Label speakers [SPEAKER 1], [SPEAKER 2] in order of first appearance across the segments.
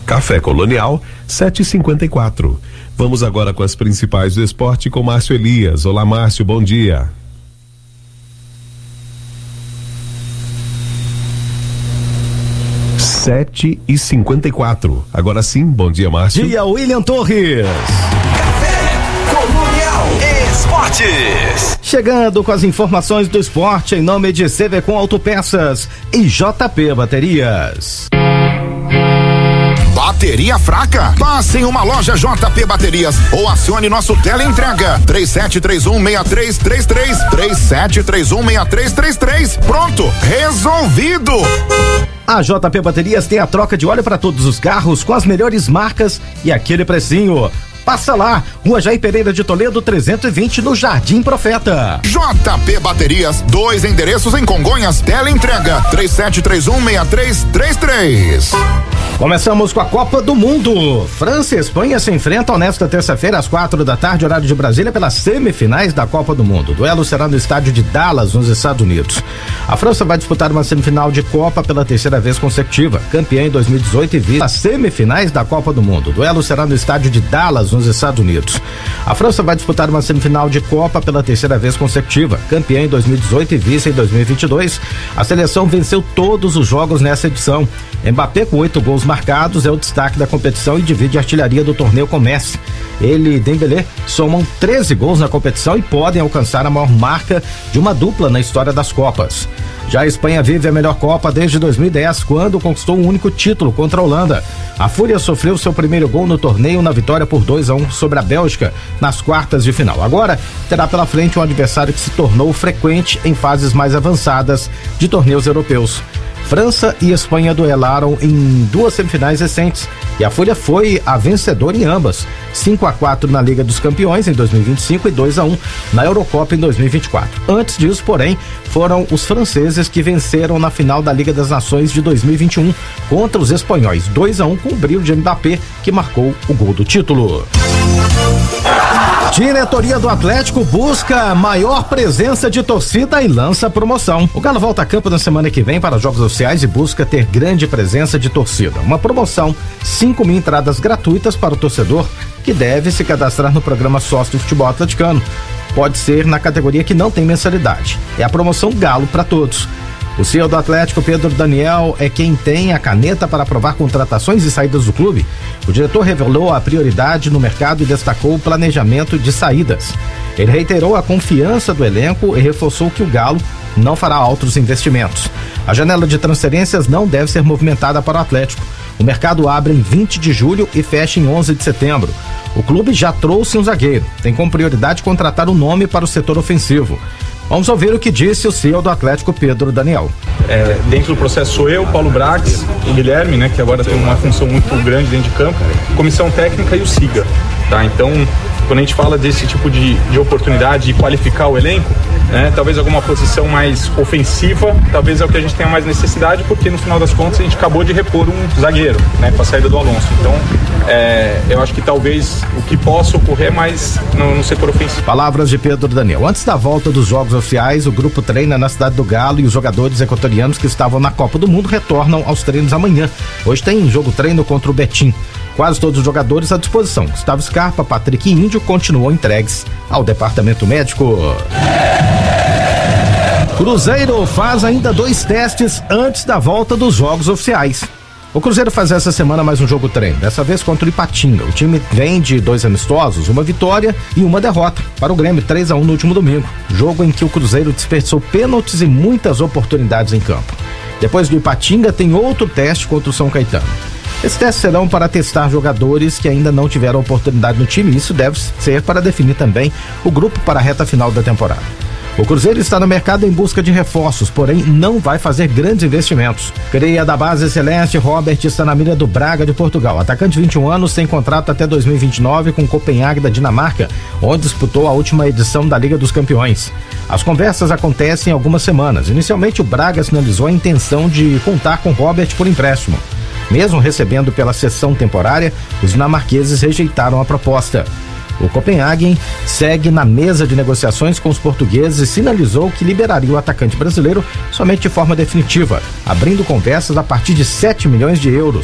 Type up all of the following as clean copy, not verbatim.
[SPEAKER 1] Café Colonial, 7h54. Vamos agora com as principais do esporte com Márcio Elias. Olá, Márcio, bom dia. Sete e 54. Agora sim, bom dia, Márcio.
[SPEAKER 2] Dia, William Torres.
[SPEAKER 3] Café Colonial Esportes.
[SPEAKER 2] Chegando com as informações do esporte em nome de CVCom Autopeças e JP Baterias.
[SPEAKER 4] Bateria fraca? Passe em uma loja JP Baterias ou acione nosso teleentrega 37316333 37316333. Pronto, resolvido.
[SPEAKER 2] A JP Baterias tem a troca de óleo para todos os carros com as melhores marcas e aquele precinho. Passa lá, Rua Jair Pereira de Toledo 320 no Jardim Profeta.
[SPEAKER 4] JP Baterias, 2 endereços em Congonhas, teleentrega 37316333.
[SPEAKER 2] Começamos com a Copa do Mundo. França e Espanha se enfrentam nesta terça-feira às 4h, horário de Brasília, pelas semifinais da Copa do Mundo. O duelo será no estádio de Dallas, nos Estados Unidos. A França vai disputar uma semifinal de Copa pela terceira vez consecutiva, campeã em 2018 e vice as semifinais da Copa do Mundo. O duelo será no estádio de Dallas, nos Estados Unidos. A França vai disputar uma semifinal de Copa pela terceira vez consecutiva, campeã em 2018 e vice em 2022. A seleção venceu todos os jogos nessa edição. Mbappé, com 8 gols marcados, é o destaque da competição e divide a artilharia do torneio com Messi. Ele e Dembélé somam 13 gols na competição e podem alcançar a maior marca de uma dupla na história das Copas. Já a Espanha vive a melhor Copa desde 2010, quando conquistou um único título contra a Holanda. A Fúria sofreu seu primeiro gol no torneio na vitória por 2-1 sobre a Bélgica nas quartas de final. Agora terá pela frente um adversário que se tornou frequente em fases mais avançadas de torneios europeus. França e Espanha duelaram em 2 semifinais recentes e a Fúria foi a vencedora em ambas, 5-4 na Liga dos Campeões em 2025 e 2-1 na Eurocopa em 2024. Antes disso, porém, foram os franceses que venceram na final da Liga das Nações de 2021 contra os espanhóis, 2-1 com o brilho de Mbappé, que marcou o gol do título. Diretoria do Atlético busca maior presença de torcida e lança promoção. O Galo volta a campo na semana que vem para jogos oficiais e busca ter grande presença de torcida. Uma promoção, 5.000 entradas gratuitas para o torcedor que deve se cadastrar no programa Sócio do Futebol Atleticano. Pode ser na categoria que não tem mensalidade. É a promoção Galo para todos. O CEO do Atlético, Pedro Daniel, é quem tem a caneta para aprovar contratações e saídas do clube. O diretor revelou a prioridade no mercado e destacou o planejamento de saídas. Ele reiterou a confiança do elenco e reforçou que o Galo não fará altos investimentos. A janela de transferências não deve ser movimentada para o Atlético. O mercado abre em 20 de julho e fecha em 11 de setembro. O clube já trouxe um zagueiro. Tem como prioridade contratar um nome para o setor ofensivo. Vamos ouvir o que disse o CEO do Atlético, Pedro Daniel.
[SPEAKER 5] Dentro do processo sou eu, Paulo Brax, o Guilherme, né, que agora tem uma função muito grande dentro de campo, comissão técnica e o SIGA. Tá? Então, quando a gente fala desse tipo de oportunidade de qualificar o elenco, né, talvez alguma posição mais ofensiva, talvez é o que a gente tenha mais necessidade, porque no final das contas a gente acabou de repor um zagueiro, né, com a saída do Alonso. Então, eu acho que talvez o que possa ocorrer é mais no setor ofensivo.
[SPEAKER 2] Palavras de Pedro Daniel. Antes da volta dos jogos oficiais, o grupo treina na cidade do Galo e os jogadores equatorianos que estavam na Copa do Mundo retornam aos treinos amanhã. Hoje tem jogo treino contra o Betim. Quase todos os jogadores à disposição. Gustavo Scarpa, Patrick e Índio continuam entregues ao departamento médico. Cruzeiro faz ainda 2 testes antes da volta dos jogos oficiais. O Cruzeiro faz essa semana mais um jogo treino, dessa vez contra o Ipatinga. O time vem de 2 amistosos, uma vitória e uma derrota para o Grêmio, 3-1 no último domingo. Jogo em que o Cruzeiro desperdiçou pênaltis e muitas oportunidades em campo. Depois do Ipatinga tem outro teste contra o São Caetano. Esses testes serão para testar jogadores que ainda não tiveram oportunidade no time. Isso deve ser para definir também o grupo para a reta final da temporada. O Cruzeiro está no mercado em busca de reforços, porém não vai fazer grandes investimentos. Cria da base celeste, Robert está na mira do Braga de Portugal. Atacante de 21 anos, tem contrato até 2029 com o Copenhague da Dinamarca, onde disputou a última edição da Liga dos Campeões. As conversas acontecem em algumas semanas. Inicialmente o Braga sinalizou a intenção de contar com Robert por empréstimo. Mesmo recebendo pela cessão temporária, os dinamarqueses rejeitaram a proposta. O Copenhagen segue na mesa de negociações com os portugueses e sinalizou que liberaria o atacante brasileiro somente de forma definitiva, abrindo conversas a partir de 7 milhões de euros,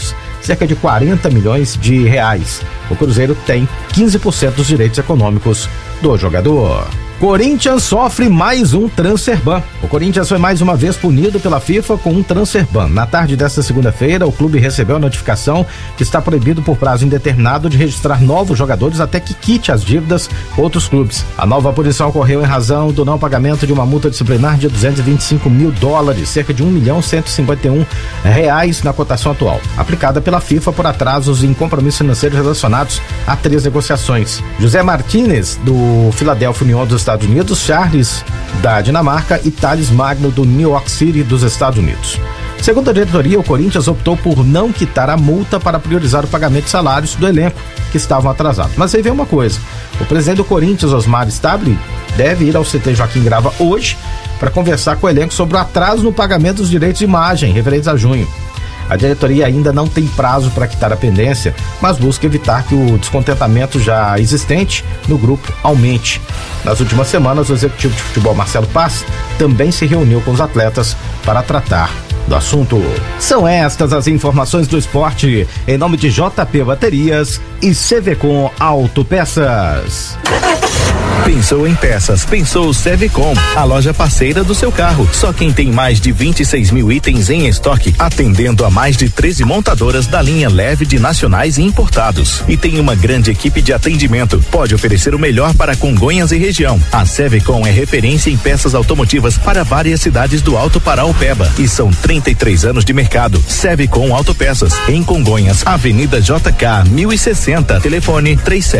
[SPEAKER 2] cerca de 40 milhões de reais. O Cruzeiro tem 15% dos direitos econômicos do jogador. Corinthians sofre mais um transfer ban. O Corinthians foi mais uma vez punido pela FIFA com um transfer ban. Na tarde desta segunda-feira, o clube recebeu a notificação que está proibido por prazo indeterminado de registrar novos jogadores até que quite as dívidas com outros clubes. A nova punição ocorreu em razão do não pagamento de uma multa disciplinar de $225 mil, cerca de R$1.151 na cotação atual, aplicada pela FIFA por atrasos em compromissos financeiros relacionados a 3 negociações. José Martínez, do Philadelphia Union dos Estados Unidos, Charles, da Dinamarca e Thales Magno, do New York City, dos Estados Unidos. Segundo a diretoria, o Corinthians optou por não quitar a multa para priorizar o pagamento de salários do elenco, que estavam atrasados. Mas aí vem uma coisa: o presidente do Corinthians, Osmar Stabile, deve ir ao CT Joaquim Grava hoje para conversar com o elenco sobre o atraso no pagamento dos direitos de imagem referentes a junho. A diretoria ainda não tem prazo para quitar a pendência, mas busca evitar que o descontentamento já existente no grupo aumente. Nas últimas semanas, o executivo de futebol Marcelo Paz também se reuniu com os atletas para tratar do assunto. São estas as informações do esporte, em nome de JP Baterias e CVCom Autopeças.
[SPEAKER 6] Pensou em peças, pensou Sevecom, a loja parceira do seu carro. Só quem tem mais de 26 mil itens em estoque, atendendo a mais de 13 montadoras da linha leve de nacionais e importados. E tem uma grande equipe de atendimento. Pode oferecer o melhor para Congonhas e região. A Sevecom é referência em peças automotivas para várias cidades do Alto Paraopeba. E são 33 anos de mercado. Sevecom Autopeças, em Congonhas, Avenida JK 1060, telefone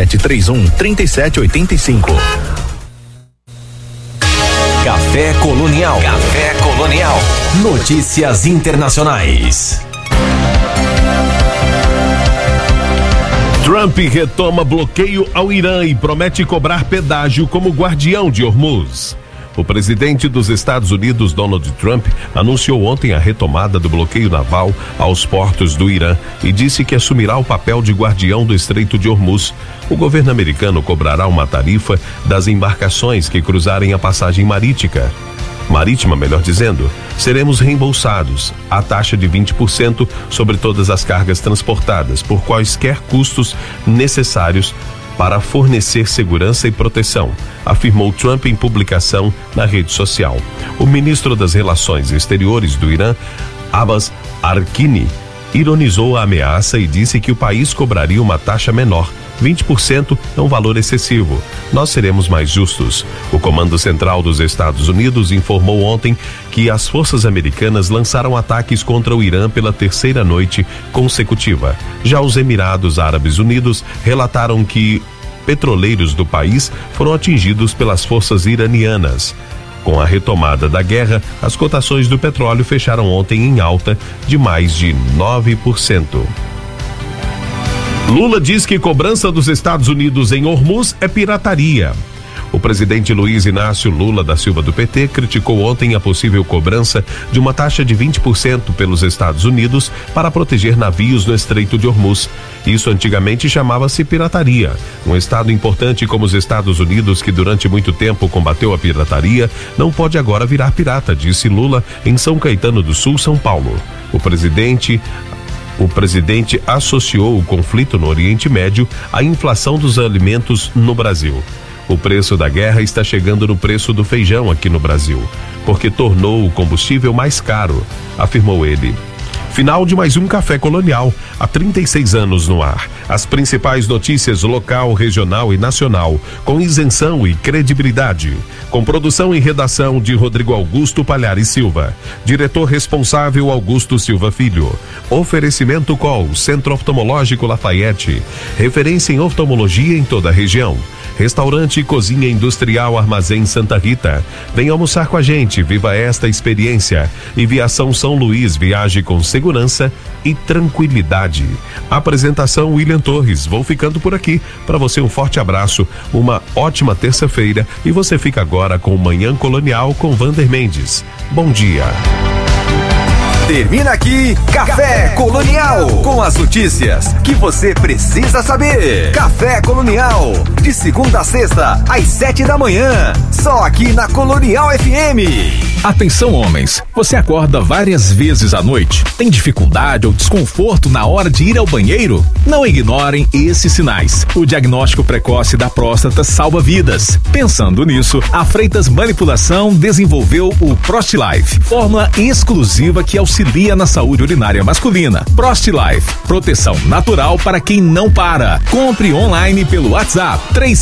[SPEAKER 6] 3731-3785.
[SPEAKER 3] Café Colonial. Café Colonial. Notícias internacionais.
[SPEAKER 1] Trump retoma bloqueio ao Irã e promete cobrar pedágio como guardião de Hormuz. O presidente dos Estados Unidos, Donald Trump, anunciou ontem a retomada do bloqueio naval aos portos do Irã e disse que assumirá o papel de guardião do Estreito de Hormuz. O governo americano cobrará uma tarifa das embarcações que cruzarem a passagem marítima, melhor dizendo. Seremos reembolsados a taxa de 20% sobre todas as cargas transportadas por quaisquer custos necessários para fornecer segurança e proteção, afirmou Trump em publicação na rede social. O ministro das Relações Exteriores do Irã, Abbas Arqini, ironizou a ameaça e disse que o país cobraria uma taxa menor. 20% é um valor excessivo. Nós seremos mais justos. O Comando Central dos Estados Unidos informou ontem que as forças americanas lançaram ataques contra o Irã pela terceira noite consecutiva. Já os Emirados Árabes Unidos relataram que petroleiros do país foram atingidos pelas forças iranianas. Com a retomada da guerra, as cotações do petróleo fecharam ontem em alta de mais de 9%. Lula diz que cobrança dos Estados Unidos em Hormuz é pirataria. O presidente Luiz Inácio Lula da Silva do PT criticou ontem a possível cobrança de uma taxa de 20% pelos Estados Unidos para proteger navios no Estreito de Hormuz. Isso antigamente chamava-se pirataria. Um estado importante como os Estados Unidos, que durante muito tempo combateu a pirataria, não pode agora virar pirata, disse Lula em São Caetano do Sul, São Paulo. O presidente associou o conflito no Oriente Médio à inflação dos alimentos no Brasil. O preço da guerra está chegando no preço do feijão aqui no Brasil, porque tornou o combustível mais caro, afirmou ele. Final de mais um Café Colonial, há 36 anos no ar. As principais notícias local, regional e nacional, com isenção e credibilidade. Com produção e redação de Rodrigo Augusto Palhares Silva. Diretor responsável Augusto Silva Filho. Oferecimento Col, Centro Oftalmológico Lafayette. Referência em oftalmologia em toda a região. Restaurante e Cozinha Industrial Armazém Santa Rita. Venha almoçar com a gente, viva esta experiência. Viação São Luís, viaje com segurança e tranquilidade. Apresentação William Torres. Vou ficando por aqui. Para você um forte abraço, uma ótima terça-feira e você fica agora com o Manhã Colonial com Vander Mendes. Bom dia.
[SPEAKER 3] Termina aqui Café Colonial, com as notícias que você precisa saber. Café Colonial, de segunda a sexta, às 7 da manhã, só aqui na Colonial FM.
[SPEAKER 7] Atenção, homens, você acorda várias vezes à noite? Tem dificuldade ou desconforto na hora de ir ao banheiro? Não ignorem esses sinais. O diagnóstico precoce da próstata salva vidas. Pensando nisso, a Freitas Manipulação desenvolveu o ProstLife, fórmula exclusiva que auxilia na saúde urinária masculina. ProstLife, proteção natural para quem não para. Compre online pelo WhatsApp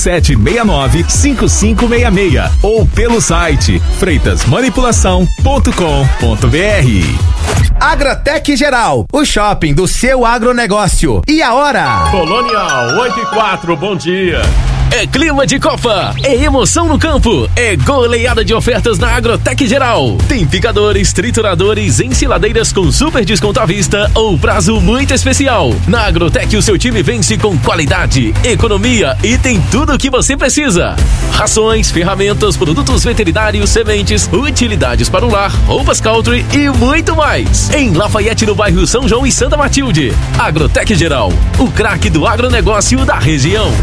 [SPEAKER 7] 3769-5566 ou pelo site freitasmanipulação.com.br.
[SPEAKER 8] Agrotec Geral, o shopping do seu agronegócio. E a hora?
[SPEAKER 1] Colonial 8:04, bom dia.
[SPEAKER 9] É clima de Copa, é emoção no campo, é goleada de ofertas na Agrotec Geral. Tem picadores, trituradores, ensiladeiras com super desconto à vista ou prazo muito especial. Na Agrotec o seu time vence com qualidade, economia e tem tudo o que você precisa. Rações, ferramentas, produtos veterinários, sementes, utilidades para o lar, roupas country e muito mais. Em Lafayette, no bairro São João e Santa Matilde. Agrotec Geral, o craque do agronegócio da região.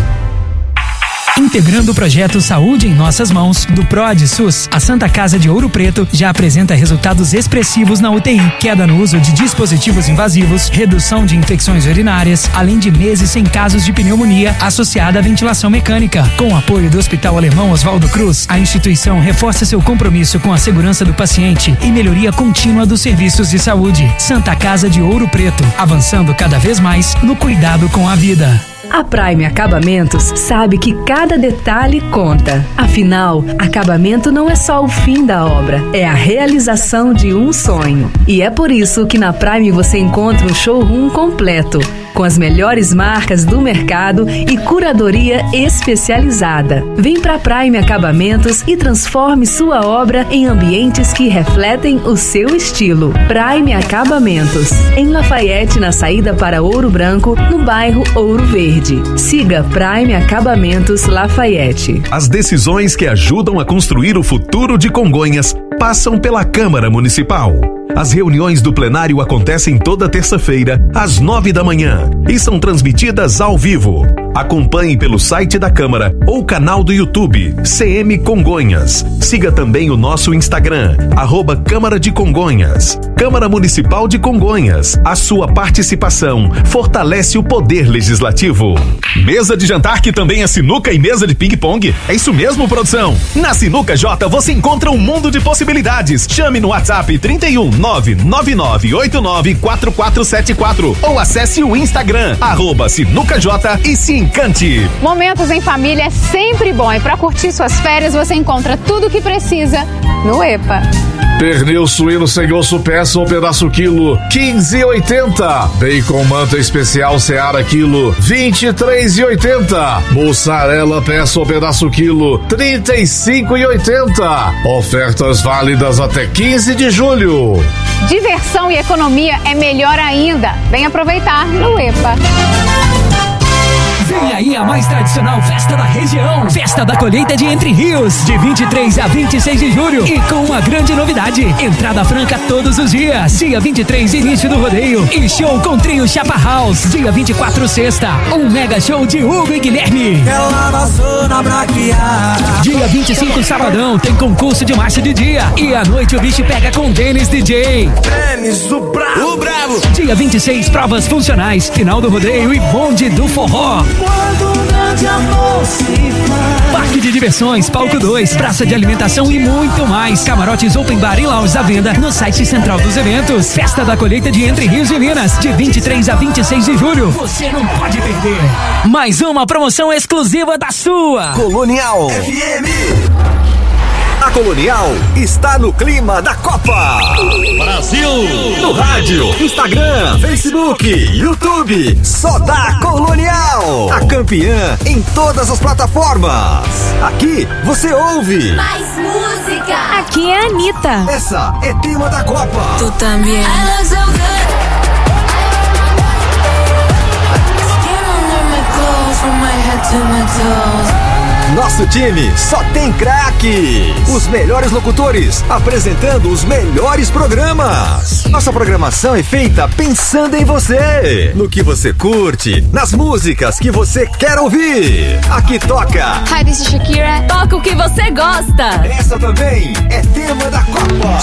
[SPEAKER 10] Integrando o projeto Saúde em Nossas Mãos, do PROAD-SUS, a Santa Casa de Ouro Preto já apresenta resultados expressivos na UTI, queda no uso de dispositivos invasivos, redução de infecções urinárias, além de meses sem casos de pneumonia associada à ventilação mecânica. Com o apoio do Hospital Alemão Oswaldo Cruz, a instituição reforça seu compromisso com a segurança do paciente e melhoria contínua dos serviços de saúde. Santa Casa de Ouro Preto, avançando cada vez mais no cuidado com a vida.
[SPEAKER 11] A Prime Acabamentos sabe que cada detalhe conta. Afinal, acabamento não é só o fim da obra, é a realização de um sonho. E é por isso que na Prime você encontra um showroom completo, com as melhores marcas do mercado e curadoria especializada. Vem pra Prime Acabamentos e transforme sua obra em ambientes que refletem o seu estilo. Prime Acabamentos, em Lafayette, na saída para Ouro Branco, no bairro Ouro Verde. Siga Prime Acabamentos Lafayette.
[SPEAKER 1] As decisões que ajudam a construir o futuro de Congonhas passam pela Câmara Municipal. As reuniões do plenário acontecem toda terça-feira, às 9 da manhã, e são transmitidas ao vivo. Acompanhe pelo site da Câmara ou canal do YouTube, CM Congonhas. Siga também o nosso Instagram, @Câmara de Congonhas. Câmara Municipal de Congonhas. A sua participação fortalece o poder legislativo. Mesa de jantar que também é sinuca e mesa de ping-pong? É isso mesmo, produção? Na Sinuca J você encontra um mundo de possibilidades. Chame no WhatsApp 31 999894474 ou acesse o Instagram @SinucaJ e se encante.
[SPEAKER 12] Momentos em família é sempre bom e para curtir suas férias você encontra tudo o que precisa no EPA.
[SPEAKER 13] Pernil suíno sem osso peça ou pedaço quilo, 15,80. Bacon manta especial Seara quilo, 23,80. Mussarela peça ou pedaço quilo, 35,80. Ofertas válidas até 15 de julho.
[SPEAKER 12] Diversão e economia é melhor ainda. Vem aproveitar no EPA.
[SPEAKER 10] Vem aí a mais tradicional festa da região, Festa da Colheita de Entre Rios, de 23 a 26 de julho e com uma grande novidade, entrada franca todos os dias. Dia 23, início do rodeio e show com trio Chapa House. Dia 24, sexta, um mega show de Hugo e Guilherme. Dia 25, sabadão, tem concurso de marcha de dia e à noite o bicho pega com Denis DJ.
[SPEAKER 14] Denis, o bravo.
[SPEAKER 10] Dia 26, provas funcionais, final do rodeio e bonde do forró. Parque de diversões, palco 2, praça de alimentação e muito mais. Camarotes open bar e lounge à venda no site central dos eventos. Festa da Colheita de Entre Rios e Minas, de 23 a 26 de julho. Você não pode perder. Mais uma promoção exclusiva da sua
[SPEAKER 3] Colonial FM. A Colonial está no clima da Copa.
[SPEAKER 9] Brasil!
[SPEAKER 3] No rádio, Instagram, Facebook, YouTube. Só dá Colonial. A campeã em todas as plataformas. Aqui você ouve
[SPEAKER 15] mais música.
[SPEAKER 16] Aqui é a Anitta.
[SPEAKER 3] Essa é tema da Copa.
[SPEAKER 16] Tu também.
[SPEAKER 3] nosso time só tem craques. Os melhores locutores apresentando os melhores programas. Nossa programação é feita pensando em você, no que você curte, nas músicas que você quer ouvir. Aqui toca
[SPEAKER 15] Hi, this is Shakira. Toca o que você gosta.
[SPEAKER 3] Essa também é tema da Copa.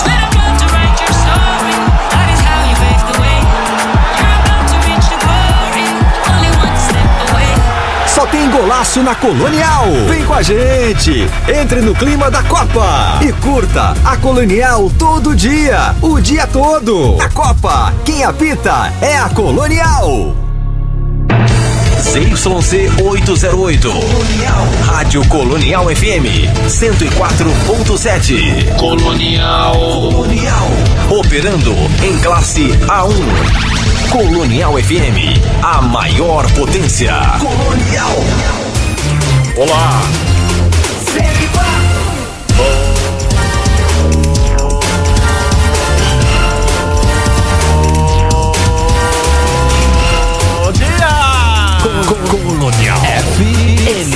[SPEAKER 3] Só tem golaço na Colonial. Vem com a gente. Entre no clima da Copa e curta a Colonial todo dia, o dia todo. A Copa, quem apita é a Colonial.
[SPEAKER 16] ZYC 808. Colonial. Rádio Colonial FM 104.7. Colonial. Operando em classe A1. Colonial FM, a maior potência. Colonial.
[SPEAKER 1] Olá. Bom dia.
[SPEAKER 16] Colonial FM.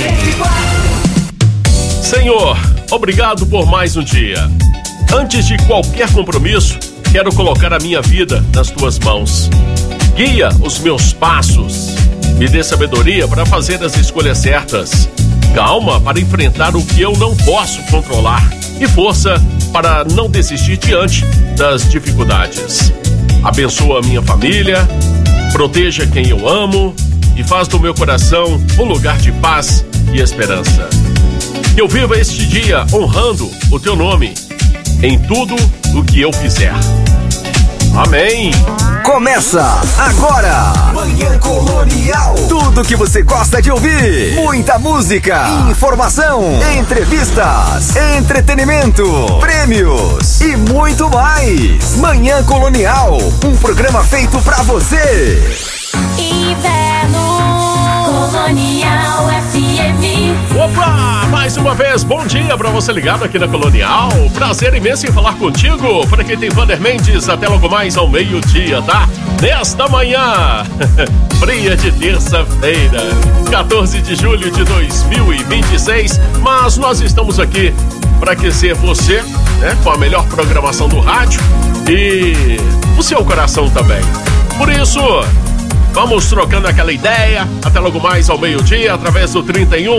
[SPEAKER 1] Senhor, obrigado por mais um dia. Antes de qualquer compromisso, quero colocar a minha vida nas tuas mãos. Guia os meus passos. Me dê sabedoria para fazer as escolhas certas. Calma para enfrentar o que eu não posso controlar. E força para não desistir diante das dificuldades. Abençoa a minha família. Proteja quem eu amo. E faz do meu coração um lugar de paz e esperança. Que eu viva este dia honrando o teu nome em tudo o que eu fizer. Amém.
[SPEAKER 3] Começa agora. Manhã Colonial. Tudo que você gosta de ouvir. Muita música, informação, entrevistas, entretenimento, prêmios e muito mais. Manhã Colonial, um programa feito pra você.
[SPEAKER 17] Inverno Colonial FM.
[SPEAKER 1] Opa, mais uma vez, bom dia pra você ligado aqui na Colonial. Prazer imenso em falar contigo. Por aqui tem Vander Mendes até logo mais ao meio-dia, tá? Nesta manhã fria de terça-feira, 14 de julho de 2026. Mas nós estamos aqui para aquecer você, né? Com a melhor programação do rádio e o seu coração também. Por isso, vamos trocando aquela ideia até logo mais ao meio-dia através do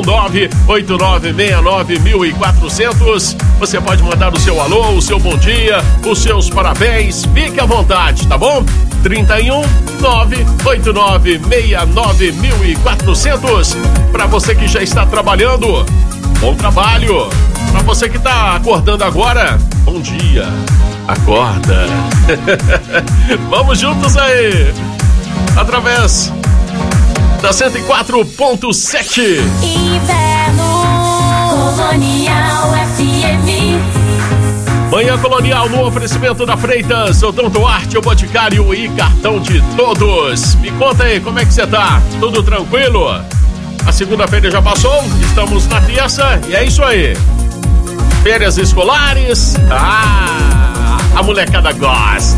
[SPEAKER 1] 319-8969-1400. Você pode mandar o seu alô, o seu bom dia, os seus parabéns. Fique à vontade, tá bom? 319-8969-1400. Para você que já está trabalhando, bom trabalho. Para você que está acordando agora, bom dia. Acorda. Vamos juntos aí. Através da 104.7.
[SPEAKER 17] Inverno Colonial FM.
[SPEAKER 1] Manhã Colonial no oferecimento da Freitas, Odonto Arte, o Boticário e Cartão de Todos. Me conta aí, como é que você tá? Tudo tranquilo? A segunda-feira já passou, estamos na terça e é isso aí. Férias escolares, a molecada gosta.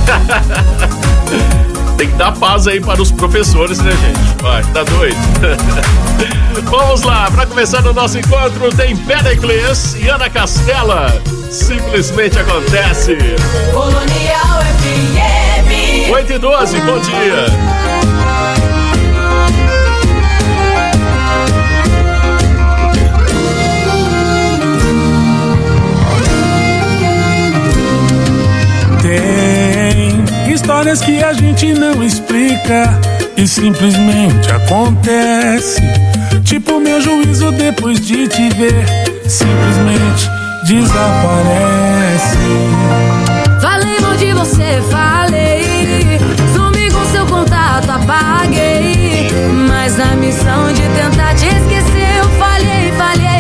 [SPEAKER 1] Tem que dar paz aí para os professores, né, gente? Vai, tá doido? Vamos lá, para começar o nosso encontro, tem Pericles e Ana Castela. Simplesmente acontece.
[SPEAKER 17] Colonial FM.
[SPEAKER 1] 8h12, bom dia.
[SPEAKER 18] Tem histórias que a gente não explica e simplesmente acontece. Tipo meu juízo depois de te ver, simplesmente desaparece.
[SPEAKER 17] Falei mal de você, falei. Sumi com seu contato, apaguei. Mas na missão de tentar te esquecer, eu falhei.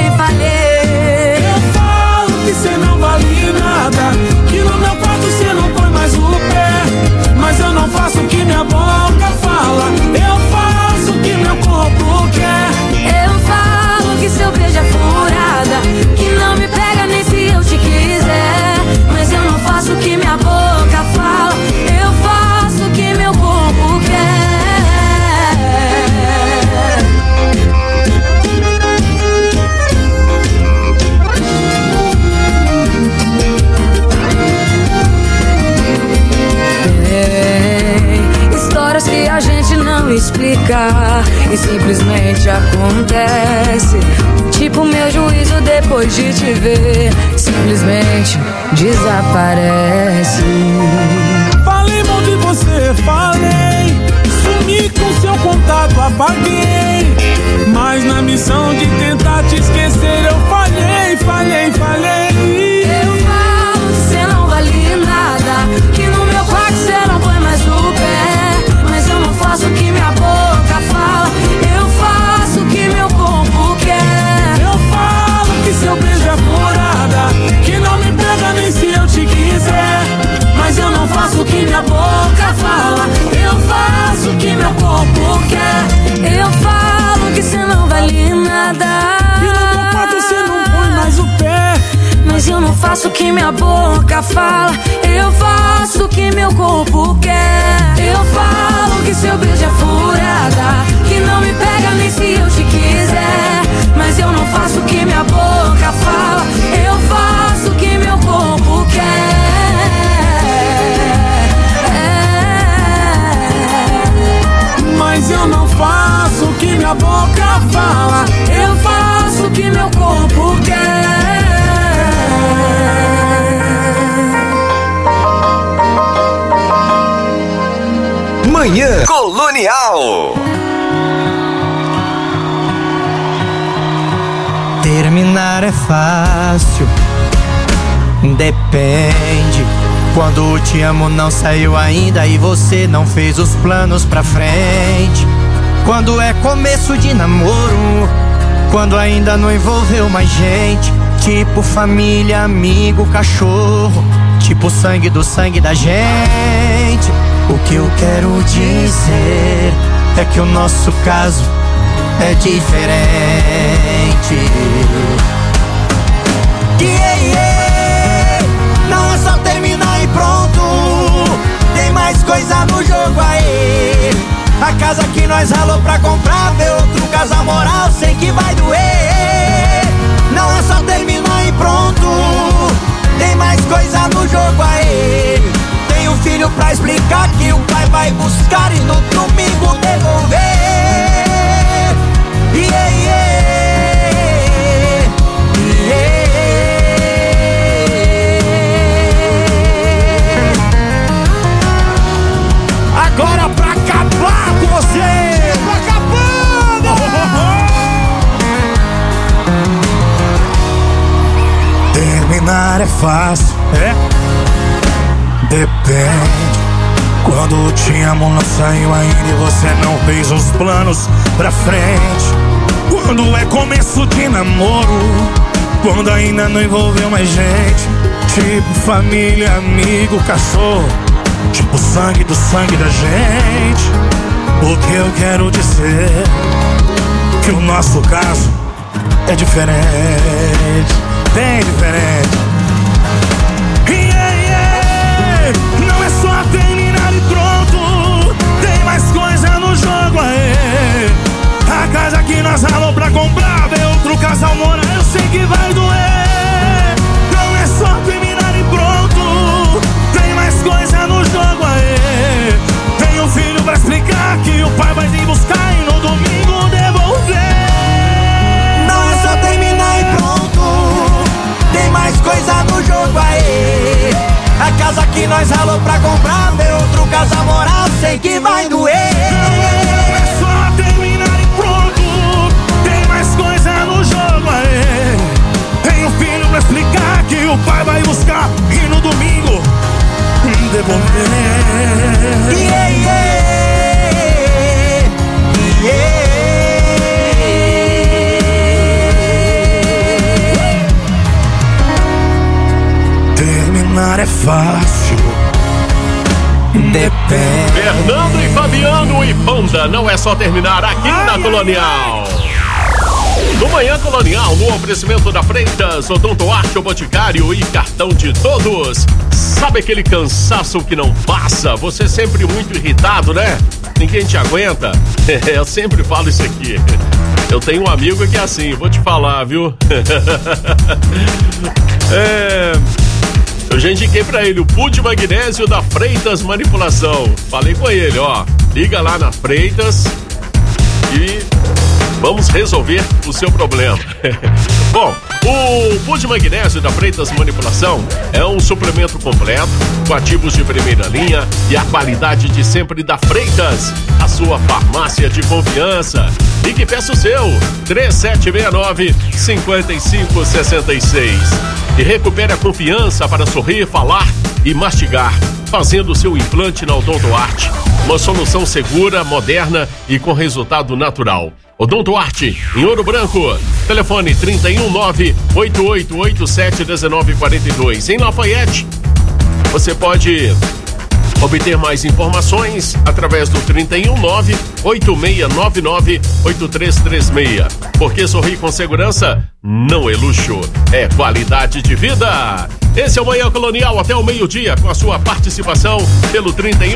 [SPEAKER 18] Eu falo que cê não vale nada, que no meu quarto cê não põe mais o pé. Mas eu não faço o que minha boca fala, eu faço o que meu corpo quer.
[SPEAKER 17] Eu falo que seu beijo é furada, que não me pega nem se eu te quiser. Mas eu não faço o que minha boca fala, voltar e simplesmente acontece. Tipo meu juízo depois de te ver, simplesmente desaparece.
[SPEAKER 18] Falei mal de você, falei. Sumi com seu contato, apaguei. Mas na missão de tentar te esquecer eu falhei.
[SPEAKER 17] Eu falo que cê não vale nada, que no meu quarto cê não põe mais o pé. Mas eu não faço o que minha boca fala, eu faço o que meu corpo quer.
[SPEAKER 18] Eu falo que seu beijo é furada, que não me pega nem se eu te quiser. Mas eu não faço o que minha boca fala, eu faço o que meu corpo quer.
[SPEAKER 17] Eu falo que cê não vale nada,
[SPEAKER 18] e no meu quarto cê não põe mais o pé.
[SPEAKER 17] mas eu não faço o que minha boca fala, eu faço o que meu corpo quer. Eu falo que seu beijo é furada, que não me pega nem se eu te quiser. Mas eu não faço o que minha boca fala, eu faço o que meu corpo quer.
[SPEAKER 18] Mas eu não faço o que minha boca fala, eu faço o que meu corpo quer.
[SPEAKER 3] Manhã Colonial.
[SPEAKER 19] Terminar é fácil, depende. Quando o te amo não saiu ainda e você não fez os planos pra frente. Quando é começo de namoro, quando ainda não envolveu mais gente. Tipo família, amigo, cachorro, tipo sangue do sangue da gente. O que eu quero dizer é que o nosso caso é diferente. Não é só terminar e pronto, tem mais coisa no jogo aí. A casa que nós ralou pra comprar, ver outro casal moral, sei que vai doer. Não é só terminar e pronto, tem mais coisa no jogo aí. Tem um filho pra explicar que o pai vai buscar e no domingo devolver.
[SPEAKER 18] Agora pra acabar com você, pra acabando.
[SPEAKER 19] Terminar é fácil, depende. Quando te amo não saiu ainda e você não fez os planos pra frente. Quando é começo de namoro, quando ainda não envolveu mais gente. Tipo família, amigo, cachorro, tipo sangue do sangue da gente. O que eu quero dizer que o nosso caso é diferente, bem diferente. Não é só terminar e pronto, tem mais coisa no jogo aí. A casa que nós ralou pra comprar, ver outro casal morar, eu sei que vai doer. Não é só terminar e pronto, tem mais coisa no jogo aí. Tem um filho pra explicar que o pai vai vir buscar e no domingo devolver. Não é só terminar e pronto, tem mais coisa no jogo aí. A casa que nós ralou pra comprar, ver outro casal morar, sei que vai doer. Não é só terminar e pronto, tem mais coisa no jogo aí. Tem um filho pra explicar que o pai vai buscar e no domingo devolver. Terminar é fácil, depende.
[SPEAKER 1] Fernando e Fabiano e Panda, não é só terminar aqui na Colonial. No Manhã Colonial, no oferecimento da Freitas, Odonto Arte, o Boticário e cartão de todos. Sabe aquele cansaço que não passa? Você sempre muito irritado, né? Ninguém te aguenta? Eu sempre falo isso aqui. Eu tenho um amigo que é assim, vou te falar, viu? Eu já indiquei pra ele o Poo de Magnésio da Freitas Manipulação. Falei com ele, ó, liga lá na Freitas Vamos resolver o seu problema. Bom, o pó de magnésio da Freitas Manipulação é um suplemento completo, com ativos de primeira linha e a qualidade de sempre da Freitas, a sua farmácia de confiança. E que peça o seu, 3769-5566. E recupere a confiança para sorrir, falar e mastigar, fazendo o seu implante na Odontoarte. Uma solução segura, moderna e com resultado natural. Odontoarte, em Ouro Branco. Telefone 319-8887-1942. Em Lafayette, você pode obter mais informações através do 319-8699-8336. Porque sorrir com segurança não é luxo, é qualidade de vida. Esse é o Manhã Colonial até o meio-dia, com a sua participação pelo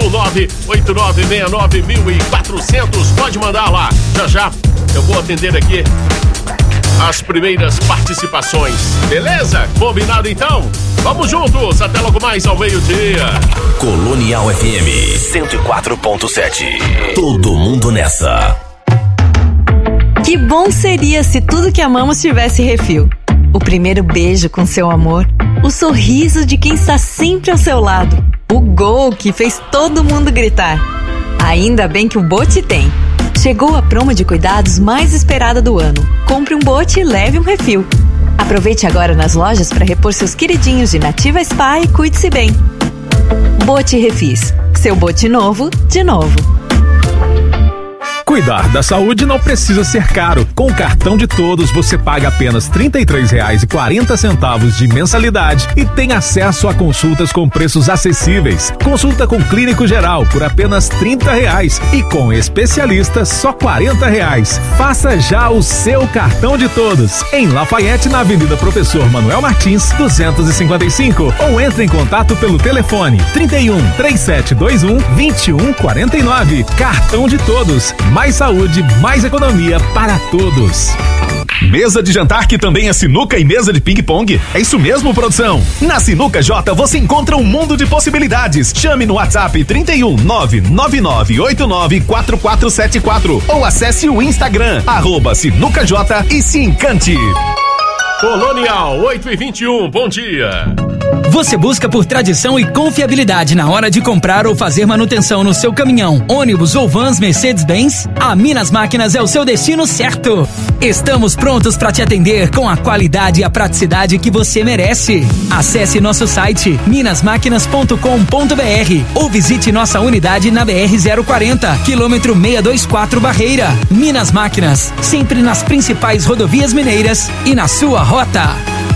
[SPEAKER 1] 319-8969-1400. Pode mandar lá. Já eu vou atender aqui as primeiras participações. Beleza? Combinado então? Vamos juntos, até logo mais ao meio-dia.
[SPEAKER 16] Colonial FM 104.7. Todo mundo nessa.
[SPEAKER 20] Que bom seria se tudo que amamos tivesse refil. O primeiro beijo com seu amor, o sorriso de quem está sempre ao seu lado, o gol que fez todo mundo gritar. Ainda bem que o Bote tem. Chegou a promo de cuidados mais esperada do ano. Compre um Bote e leve um refil. Aproveite agora nas lojas para repor seus queridinhos de Nativa Spa e cuide-se bem. Bote Refis. Seu Bote novo, de novo.
[SPEAKER 7] Cuidar da saúde não precisa ser caro. Com o cartão de todos, você paga apenas R$ 33,40 de mensalidade e tem acesso a consultas com preços acessíveis. Consulta com clínico geral por apenas R$ 30 e com especialista só R$ 40. Faça já o seu cartão de todos. Em Lafayette, na Avenida Professor Manuel Martins, 255. Ou entre em contato pelo telefone 31-3721-2149. Cartão de todos. Mais saúde, mais economia para todos.
[SPEAKER 21] Mesa de jantar que também é sinuca e mesa de ping-pong? É isso mesmo, produção? Na Sinuca J você encontra um mundo de possibilidades. Chame no WhatsApp 31999894474 ou acesse o Instagram @SinucaJ e se encante.
[SPEAKER 1] Colonial 8h21, bom dia.
[SPEAKER 10] Você busca por tradição e confiabilidade na hora de comprar ou fazer manutenção no seu caminhão, ônibus ou vans Mercedes-Benz? A Minas Máquinas é o seu destino certo. Estamos prontos para te atender com a qualidade e a praticidade que você merece. Acesse nosso site minasmáquinas.com.br ou visite nossa unidade na BR-040, quilômetro 624 Barreira. Minas Máquinas, sempre nas principais rodovias mineiras e na sua rota.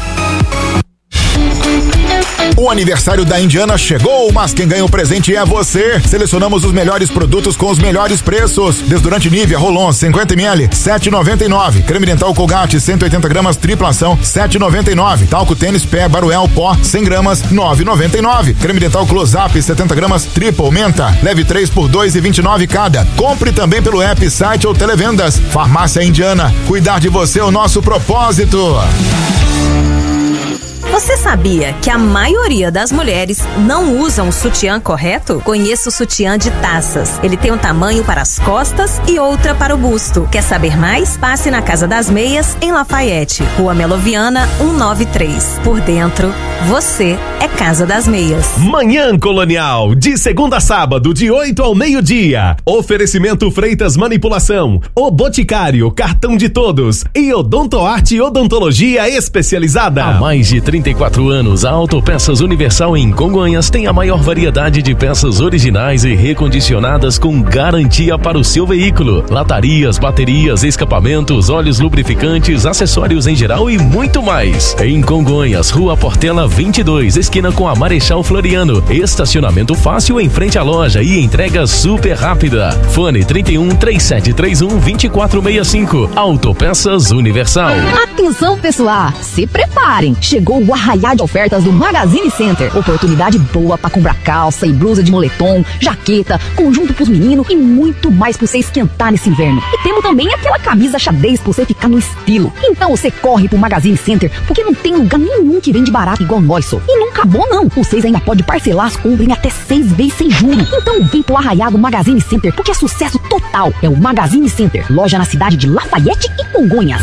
[SPEAKER 4] O aniversário da Indiana chegou, mas quem ganha o presente é você. Selecionamos os melhores produtos com os melhores preços. Desodorante Nivea Rolon 50ml, 7,99. Creme dental Colgate 180 gramas tripla ação, 7,99. Talco Tênis Pé Baruel Pó 100 gramas, 9,99. Creme dental Close Up 70 gramas triple menta, leve 3 por 2,29 cada. Compre também pelo app, site ou televendas. Farmácia Indiana, cuidar de você é o nosso propósito.
[SPEAKER 20] Você sabia que a maioria das mulheres não usam o sutiã correto? Conheça o sutiã de taças. Ele tem um tamanho para as costas e outra para o busto. Quer saber mais? Passe na Casa das Meias, em Lafayette, Rua Meloviana, 193. Por dentro, você é Casa das Meias.
[SPEAKER 21] Manhã Colonial, de segunda a sábado, de 8 ao meio-dia. Oferecimento Freitas Manipulação, O Boticário, Cartão de Todos e Odontoarte Odontologia Especializada.
[SPEAKER 9] Há mais de 34 anos, a Autopeças Universal em Congonhas tem a maior variedade de peças originais e recondicionadas com garantia para o seu veículo. Latarias, baterias, escapamentos, óleos lubrificantes, acessórios em geral e muito mais. Em Congonhas, Rua Portela 22, esquina com a Marechal Floriano. Estacionamento fácil em frente à loja e entrega super rápida. Fone 31-3731-2465. Autopeças Universal.
[SPEAKER 22] Atenção, pessoal, se preparem. Chegou o
[SPEAKER 5] arraial de ofertas do Magazine Center. Oportunidade boa pra comprar calça e blusa de moletom, jaqueta, conjunto pros meninos e muito mais pra você esquentar nesse inverno. E temos também aquela camisa xadrez pra você ficar no estilo. Então você corre pro Magazine Center, porque não tem lugar nenhum que vende barato igual nós, só. E não acabou não. Vocês ainda podem parcelar as compras em até 6 vezes sem juros. Então vem pro arraial do Magazine Center, porque é sucesso total. É o Magazine Center, loja na cidade de Lafayette e Congonhas.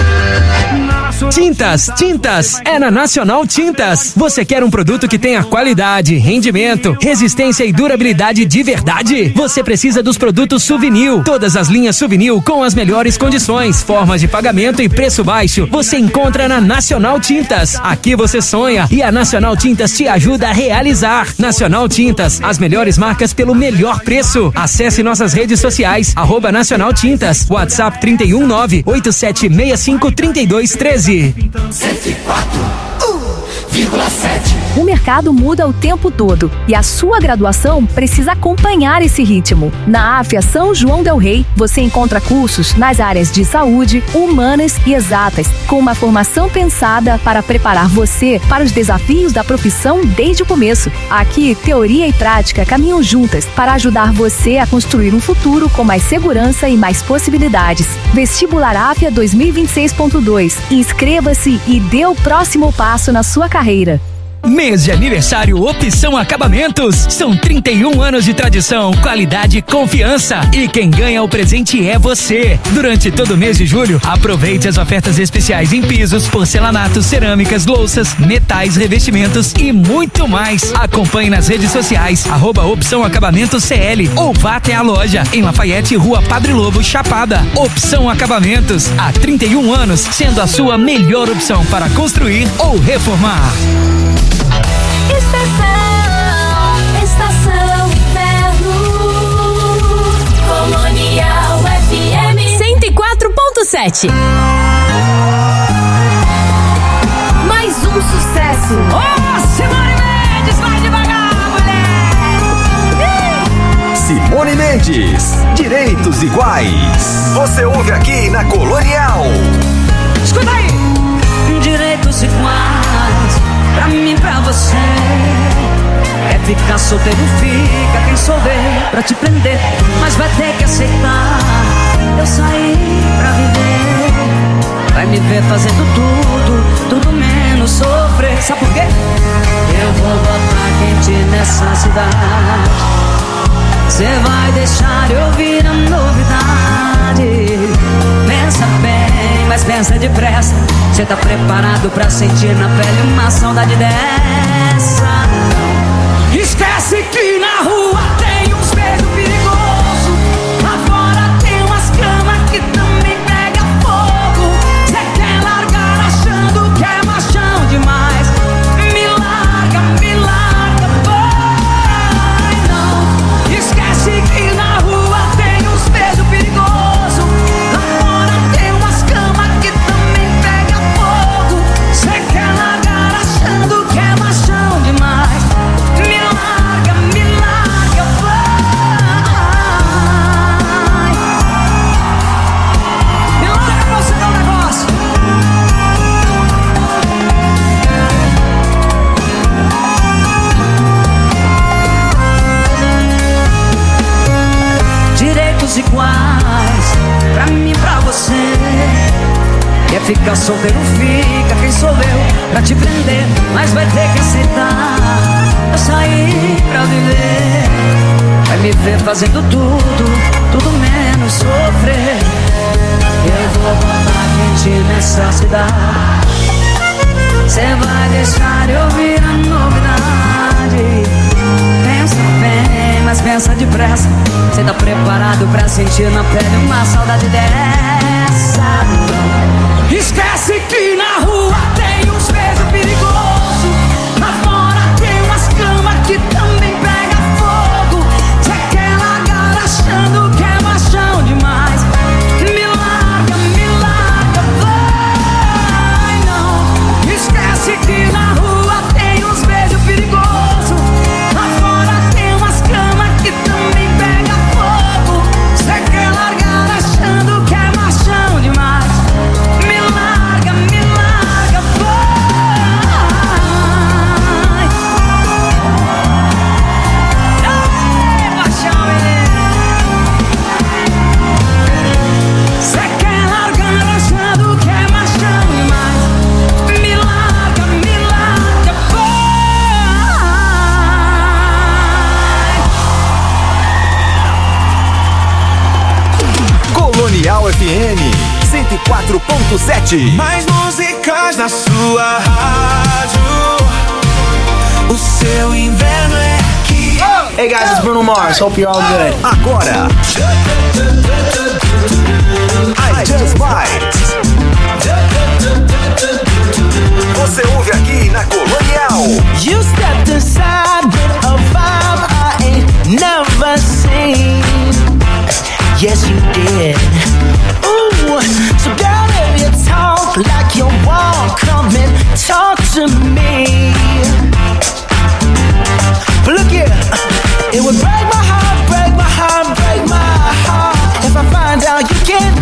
[SPEAKER 10] Tintas, é na Nacional Tintas. Você quer um produto que tenha qualidade, rendimento, resistência e durabilidade de verdade? Você precisa dos produtos Suvinil. Todas as linhas Suvinil com as melhores condições, formas de pagamento e preço baixo. Você encontra na Nacional Tintas. Aqui você sonha e a Nacional Tintas te ajuda a realizar. Nacional Tintas, as melhores marcas pelo melhor preço. Acesse nossas redes sociais, @Nacional Tintas, WhatsApp 319-8765-3213.
[SPEAKER 11] 104,7. O mercado muda o tempo todo e a sua graduação precisa acompanhar esse ritmo. Na AFIA São João del Rei, você encontra cursos nas áreas de saúde, humanas e exatas, com uma formação pensada para preparar você para os desafios da profissão desde o começo. Aqui, teoria e prática caminham juntas para ajudar você a construir um futuro com mais segurança e mais possibilidades. Vestibular AFIA 2026.2. Inscreva-se e dê o próximo passo na sua carreira.
[SPEAKER 10] Mês de aniversário Opção Acabamentos. São 31 anos de tradição, qualidade e confiança. E quem ganha o presente é você. Durante todo o mês de julho, aproveite as ofertas especiais em pisos, porcelanatos, cerâmicas, louças, metais, revestimentos e muito mais. Acompanhe nas redes sociais, @Opção Acabamentos CL ou vá até a loja em Lafayette, Rua Padre Lobo, Chapada. Opção Acabamentos, há 31 anos, sendo a sua melhor opção para construir ou reformar.
[SPEAKER 17] Estação Inverno, Colonial FM
[SPEAKER 15] 104.7.
[SPEAKER 17] Mais um sucesso.
[SPEAKER 18] Simone Mendes, vai devagar, mulher.
[SPEAKER 3] Simone Mendes, Direitos Iguais. Você ouve aqui na Colonial.
[SPEAKER 18] Escuta aí.
[SPEAKER 17] Direitos iguais, pra mim, pra você. Quer ficar solteiro, fica. Quem souber pra te prender, mas vai ter que aceitar. Eu saí pra viver. Vai me ver fazendo tudo menos sofrer. Sabe por quê? Eu vou botar quente nessa cidade. Cê vai deixar eu ouvir a novidade. Pensa bem, mas pensa depressa. Cê tá preparado pra sentir na pele uma saudade dessa?
[SPEAKER 18] Esquece que na rua tem uns beijos perigosos. Lá fora tem umas camas que também pega fogo. Cê quer largar achando que é machão demais. Me larga, vai não. Esquece que na rua tem uns beijos perigosos. Lá fora tem umas camas que também pega fogo. Cê quer largar achando que é machão demais. Me larga, vai. Me larga pra você dar um negócio. Direitos iguais, pra mim e pra você. Quer ficar solteiro, fica. Quem sou eu pra te prender, mas vai ter que aceitar. Eu saí pra viver. Vai me ver fazendo tudo menos sofrer. Eu vou botar quente nessa cidade. Cê vai deixar eu ouvir a novidade. Pensa bem, mas pensa depressa. Cê tá preparado pra sentir na pele uma saudade dessa? Esquece que na rua tem uns beijos perigosos. Lá fora tem umas camas que também pega fogo. Cê quer largar achando que é machão demais. Me larga, vai não. Esquece que na rua tem uns beijos perigosos. Lá fora tem umas camas que também pega fogo. Cê quer largar achando que é
[SPEAKER 3] FM 104.7.
[SPEAKER 14] Mais músicas na sua rádio. O seu inverno é aqui.
[SPEAKER 2] Hey guys, it's Bruno Mars. Hope you're all good.
[SPEAKER 3] Agora, I Just Might. Você ouve aqui na Colonial.
[SPEAKER 2] You stepped inside with a vibe I ain't never seen. Yes, you did. Ooh, so girl, if you talk like you walk, come and talk to me. But look here, it would break my heart, break my heart, break my heart if I find out you can't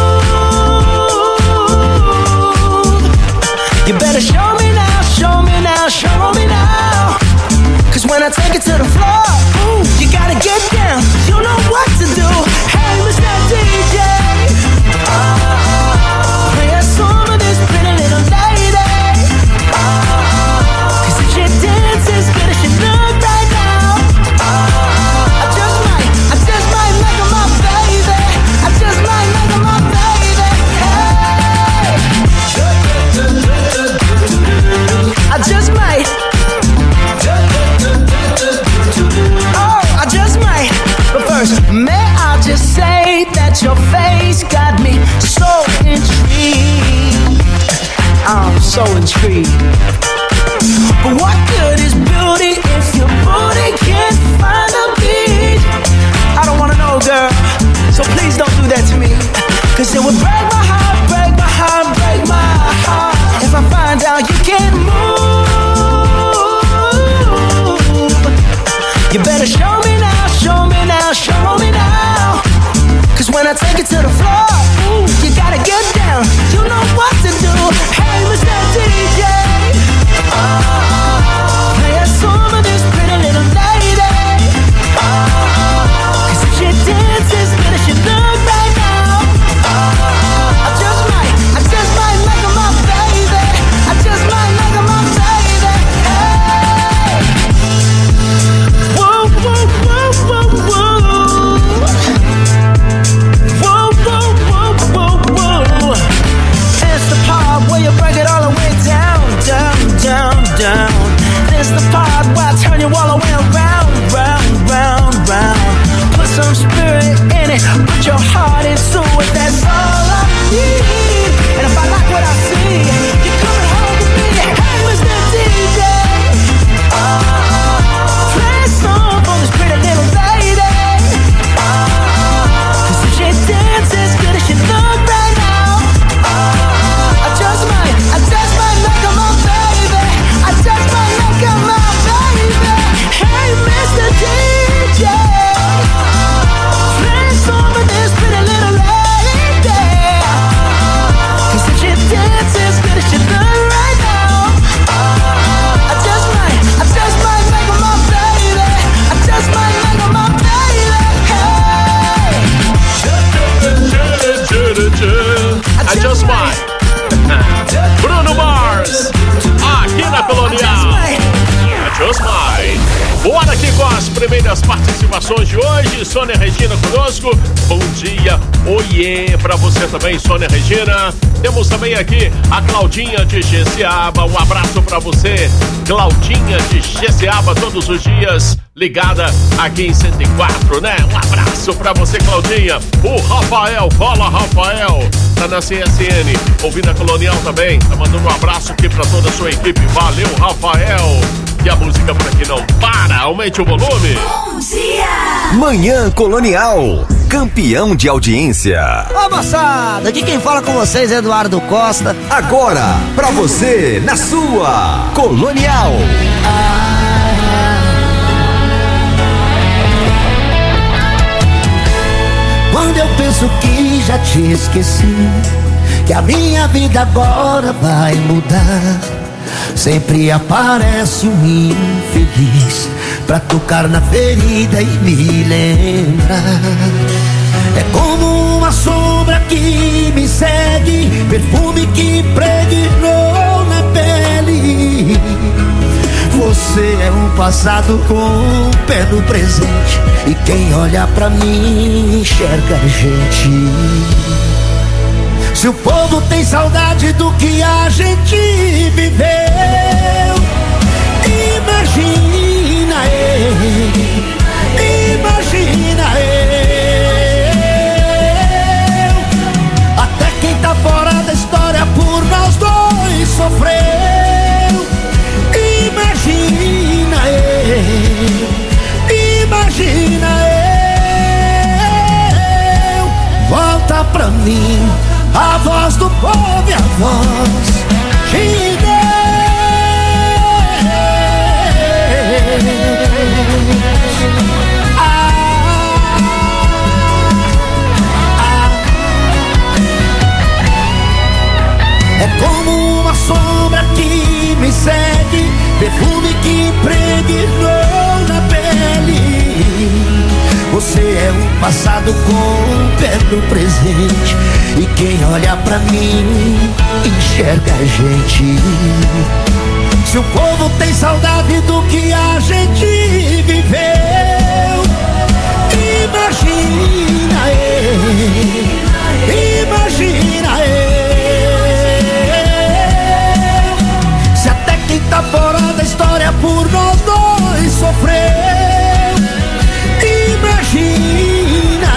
[SPEAKER 2] move. You better show me now, show me now, show me now. Cause when I take it to the floor, ooh, you gotta get down, you know what to do. Hey, Mr. DJ, play a song of this pretty little lady. Cause if she dances good as she look right now, I just might make her my baby. I just might make her my baby. Hey, I just might. Oh, I just might. But first, may I just say that your face got me so intrigued. I'm so intrigued. But what good is beauty if your booty can't find a beat? I don't wanna know, girl, so please don't do that to me. Cause it would break my heart, break my heart, break my heart if I find out you can't move. You better show me now, show me now, show me now. Cause when I take it to the floor, ooh, you gotta get down, you know what to do. Hey, Mr. DJ, play a song of this pretty little lady. Cause if she dances good as she look right now, I just might make her my baby. I just might make her my baby. Hey, whoa, whoa, whoa, whoa, whoa. Whoa, whoa, whoa, whoa, whoa. It's the part where you break it all the way down, down, down, down. It's the part where I turn you all the way around, round, round, round. Put some spirit in it, put your heart into it, that's all I need. And if I like what I see, you're coming home with me. Hey, Mr. DJ, play a song for this pretty little lady. Cause if she dances good as she look right now, I just might make her my baby. I just might make her my baby. Hey, Mr. DJ, play a song for this pretty little lady. Cause if she dances good as she look right now, I just might make her my baby. I just might make her my baby. Hey,
[SPEAKER 9] I just might. Bruno Mars, aqui na Colonial. I just might. Bora aqui com as primeiras participações de hoje. Sônia Regina conosco. Bom dia, oiê pra você também, Sônia Regina. Temos também aqui a Claudinha de Jeceaba. Um abraço pra você, Claudinha de Jeceaba, todos os dias ligada aqui em 104, né? Um abraço pra você, Claudinha. O Rafael, fala Rafael, tá na CSN, ouvindo a Colonial também, tá mandando um abraço aqui pra toda a sua equipe. Valeu, Rafael. E a música por aqui não para, aumente o volume.
[SPEAKER 3] Bom dia! Manhã Colonial, campeão de audiência.
[SPEAKER 22] Ô moçada, aqui quem fala com vocês é Eduardo Costa.
[SPEAKER 3] Agora, pra você, na sua Colonial.
[SPEAKER 22] Quando eu penso que já te esqueci, que a minha vida agora vai mudar, sempre aparece um infeliz pra tocar na ferida e me lembrar. É como uma sombra que me segue, perfume que impregnou na pele. Você é um passado com um pé no presente, e quem olha pra mim enxerga a gente. Se o povo tem saudade do que a gente viveu, imagina eu. Até quem tá fora da história por nós dois sofreu. Imagina eu. Volta pra mim a voz do povo e a voz de Deus. É como uma sombra que me segue, perfume que impregnou na pele. Você é o passado com o pé no presente, e quem olha pra mim enxerga a gente. Se o povo tem saudade do que a gente viveu, imagina eu. Se até quem tá fora da história por nós dois sofreu, imagina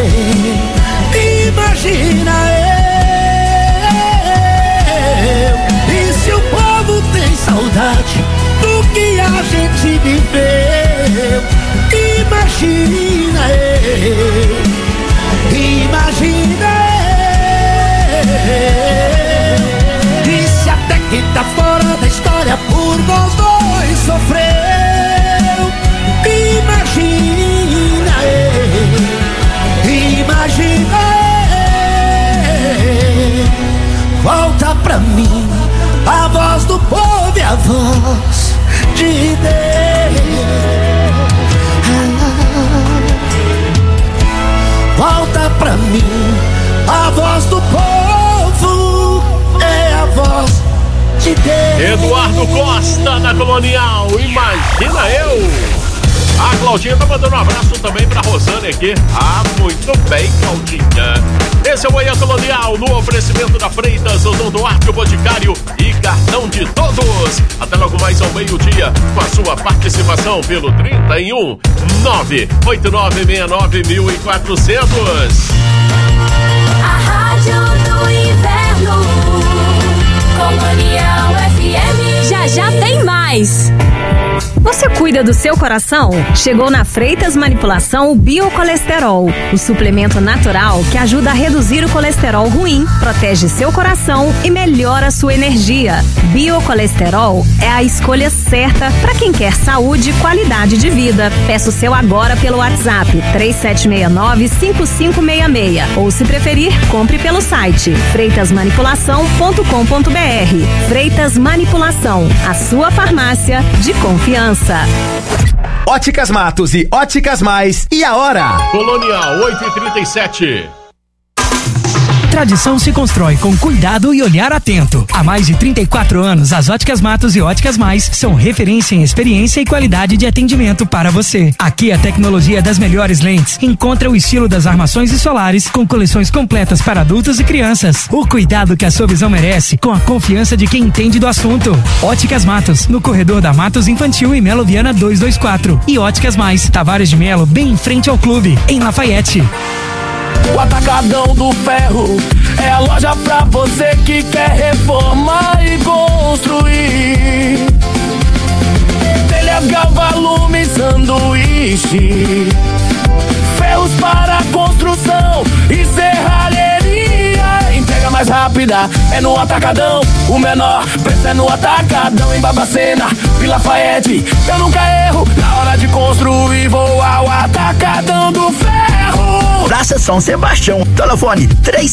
[SPEAKER 22] eu. E se o povo tem saudade do que a gente viveu, imagina eu. E se até quem tá fora da história por nós dois sofreu, imagina eu. Volta pra mim a voz do povo e a voz de Deus. Volta pra mim a voz do povo, é a voz de Deus.
[SPEAKER 1] Eduardo Costa na Colonial, imagina eu. A Claudinha tá mandando um abraço também pra Rosane aqui. Ah, muito bem, Claudinha. Esse é o Manhã Colonial, no oferecimento da Freitas, Odontoarte, o Boticário e Cartão de Todos. Até logo mais ao meio-dia, com a sua participação pelo 31 989691400.
[SPEAKER 17] A Rádio do Inverno, Colonial FM.
[SPEAKER 15] Já tem mais.
[SPEAKER 5] Você cuida do seu coração? Chegou na Freitas Manipulação o Biocolesterol, o suplemento natural que ajuda a reduzir o colesterol ruim, protege seu coração e melhora sua energia. Biocolesterol é a escolha certa para quem quer saúde e qualidade de vida. Peça o seu agora pelo WhatsApp 3769-5566 ou, se preferir, compre pelo site freitasmanipulação.com.br. Freitas Manipulação, a sua farmácia de confiança.
[SPEAKER 6] Óticas Matos e Óticas Mais. E a hora?
[SPEAKER 1] Colonial 8h37.
[SPEAKER 10] Tradição se constrói com cuidado e olhar atento. Há mais de 34 anos, as Óticas Matos e Óticas Mais são referência em experiência e qualidade de atendimento para você. Aqui a tecnologia das melhores lentes encontra o estilo das armações e solares com coleções completas para adultos e crianças. O cuidado que a sua visão merece com a confiança de quem entende do assunto. Óticas Matos, no corredor da Matos Infantil e Melo Viana 224. E Óticas Mais, Tavares de Melo, bem em frente ao clube, em Lafayette.
[SPEAKER 19] O Atacadão do Ferro é a loja pra você que quer reformar e construir. Telhas, galvalume, sanduíche, ferros para construção e serralheria. Entrega mais rápida é no Atacadão. O menor preço é no Atacadão. Em Babacena, Vila Lafayette, eu nunca erro. Na hora de construir, vou ao Atacadão do Ferro.
[SPEAKER 6] Praça São Sebastião. Telefone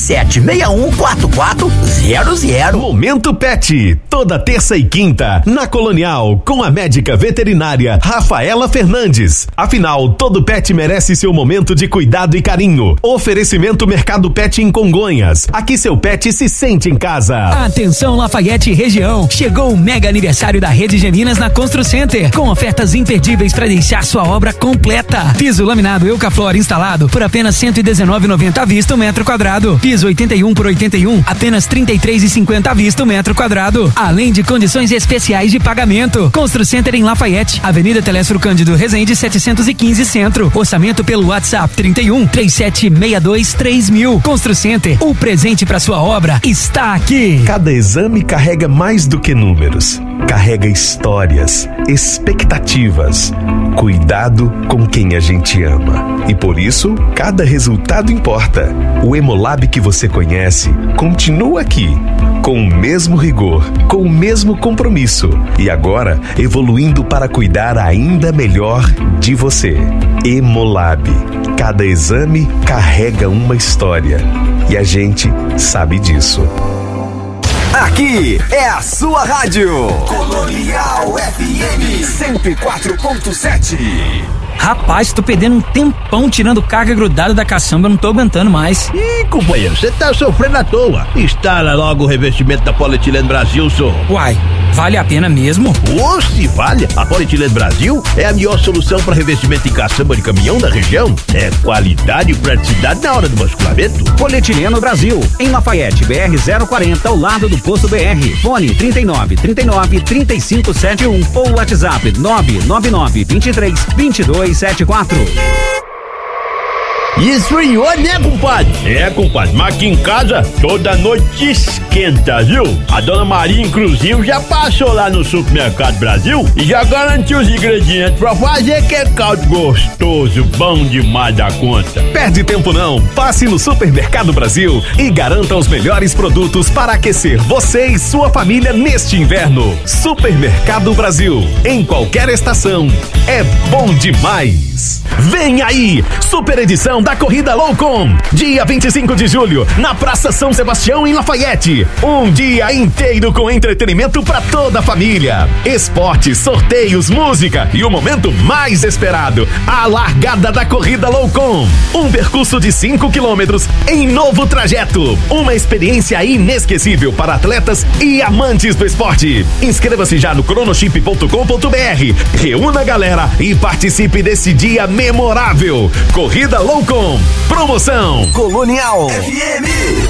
[SPEAKER 6] 3761-4400.
[SPEAKER 21] Momento Pet. Toda terça e quinta, na Colonial, com a médica veterinária Rafaela Fernandes. Afinal, todo pet merece seu momento de cuidado e carinho. Oferecimento Mercado Pet em Congonhas. Aqui seu pet Lafayette se sente em casa.
[SPEAKER 10] Atenção Lafayette e região, chegou o mega aniversário da Rede Geminas na Constru Center, com ofertas imperdíveis para deixar sua obra completa. Piso laminado Eucaflor instalado por apenas R$ 119,90 à vista o metro quadrado. Piso 81 por 81, apenas R$ 33,50 à vista o metro quadrado. Além de condições especiais de pagamento. Constru Center em Lafayette, Avenida Telésforo Cândido Rezende 715 Centro. Orçamento pelo WhatsApp 31 3762 3000. Constru Center, o presente para sua obra está aqui.
[SPEAKER 21] Cada exame carrega mais do que números. Carrega histórias, expectativas, cuidado com quem a gente ama. E por isso, cada resultado importa. O Hemolab que você conhece continua aqui, com o mesmo rigor, com o mesmo compromisso. E agora, evoluindo para cuidar ainda melhor de você. Hemolab. Cada exame carrega uma história. E a gente sabe disso.
[SPEAKER 3] Aqui é a sua rádio. Colonial FM 104.7.
[SPEAKER 10] Rapaz, tô perdendo um tempão tirando carga grudada da caçamba, não tô aguentando mais.
[SPEAKER 8] Ih, companheiro, você tá sofrendo à toa. Instala logo o revestimento da Polietileno Brasil, senhor.
[SPEAKER 10] Uai, vale a pena mesmo?
[SPEAKER 8] Se vale. A Polietileno Brasil é a melhor solução para revestimento em caçamba de caminhão da região. É qualidade e praticidade na hora do basculamento.
[SPEAKER 6] Polietileno Brasil, em Lafayette, BR 040, ao lado do Posto BR. Fone 39 39 3571 ou WhatsApp 999 23 2274.
[SPEAKER 8] Isso aí, né, compadre? É, compadre, mas aqui em casa toda noite esquenta, viu? A dona Maria, inclusive, já passou lá no Supermercado Brasil e já garantiu os ingredientes pra fazer aquele caldo gostoso, bom demais da conta.
[SPEAKER 21] Perde tempo não, passe no Supermercado Brasil e garanta os melhores produtos para aquecer você e sua família neste inverno. Supermercado Brasil, em qualquer estação, é bom demais. Vem aí, super edição da Corrida Loucon, dia 25 de julho, na Praça São Sebastião, em Lafayette. Um dia inteiro com entretenimento para toda a família. Esportes, sorteios, música e o momento mais esperado, a largada da Corrida Loucon. Um percurso de 5 quilômetros em novo trajeto. Uma experiência inesquecível para atletas e amantes do esporte. Inscreva-se já no cronochip.com.br. Reúna a galera e participe desse dia memorável. Corrida Loucon. Promoção
[SPEAKER 3] Colonial FM.